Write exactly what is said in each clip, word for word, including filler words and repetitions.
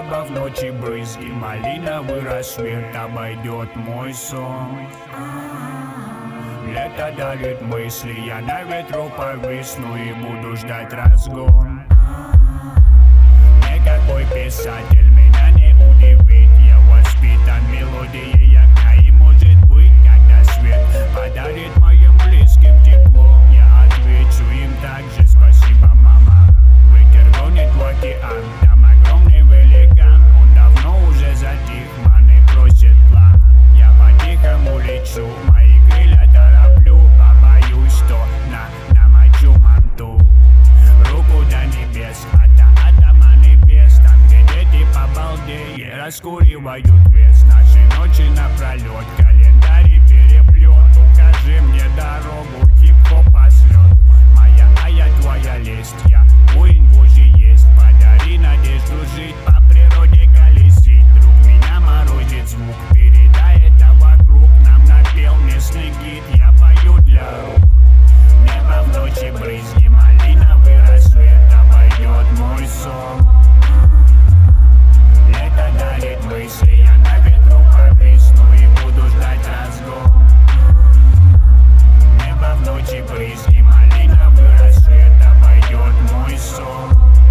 Небо в ночи брызги, малиновый рассвет обойдет мой сон. Лето дарит мысли, я на ветру повисну и буду ждать разгон. Никакой писатель меня не удивит, я воспитан мелодией огня. И может быть, когда свет подарит моим близким тепло, я отвечу им также: спасибо, мама. Ветер гонит в океан, там огромный великан. Он давно уже затих, маны просит план. Я по-тихому лечу, мои крылья тороплю, побоюсь, что на намочу манту. Руку до небес, ата атома небес. Там, где дети побалдеи раскуривают вес. Наши ночи напролет, календарь переплет. Укажи мне дорогу, хип-хопа слет. Моя, а я твоя лесть, я воин божий есть. Подари надежду жить, по природе колесить. Друг, меня морозит звук, передай это вокруг. Нам напел местный гид, я пою для рук. Небо в ночи брызги, малиновый рассвет обойдет мой сон. Лето дарит мысли, я на ветру повисну и буду ждать разгон. Небо в ночи брызги, малиновый рассвет обойдет мой сон.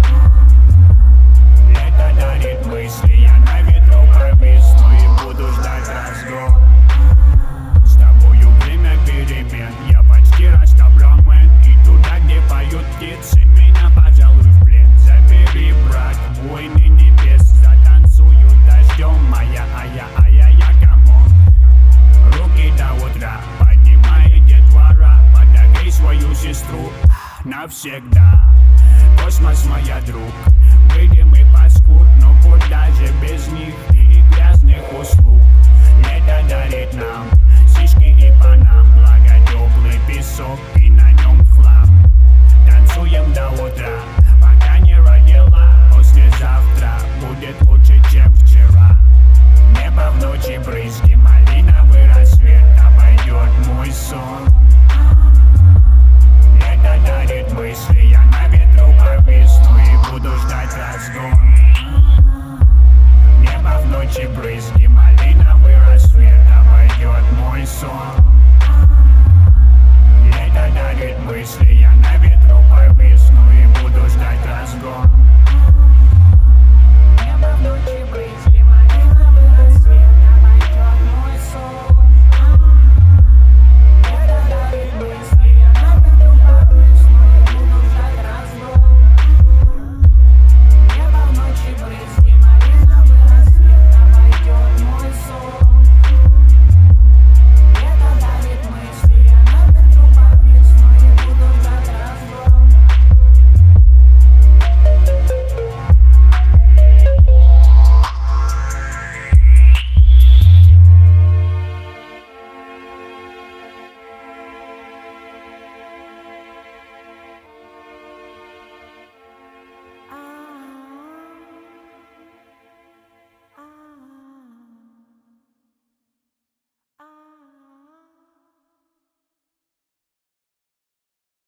Лето дарит мысли, я на ветру повисну и буду ждать разгон. С тобою время перемен, я почти растобрал мэн. И туда, где поют птицы, меня, пожалуй, в плен забери, брат, войны небес. Затанцую дождем, моя, а я, а я, я, камон. Руки до утра, поднимай детвора. Подогрей свою сестру навсегда. Космос, моя друг, выйдем и паскуд. Но куда же без них и грязных услуг? Лето дарит нам сишки и панам, благо теплый песок и на нем хлам. Танцуем до утра, пока не родила. Послезавтра будет лучше, чем вчера. Небо в ночи брызги, малиновый рассвет обойдет мой сон. Лето дарит мысли, я на ветру повисну и буду ждать разгон.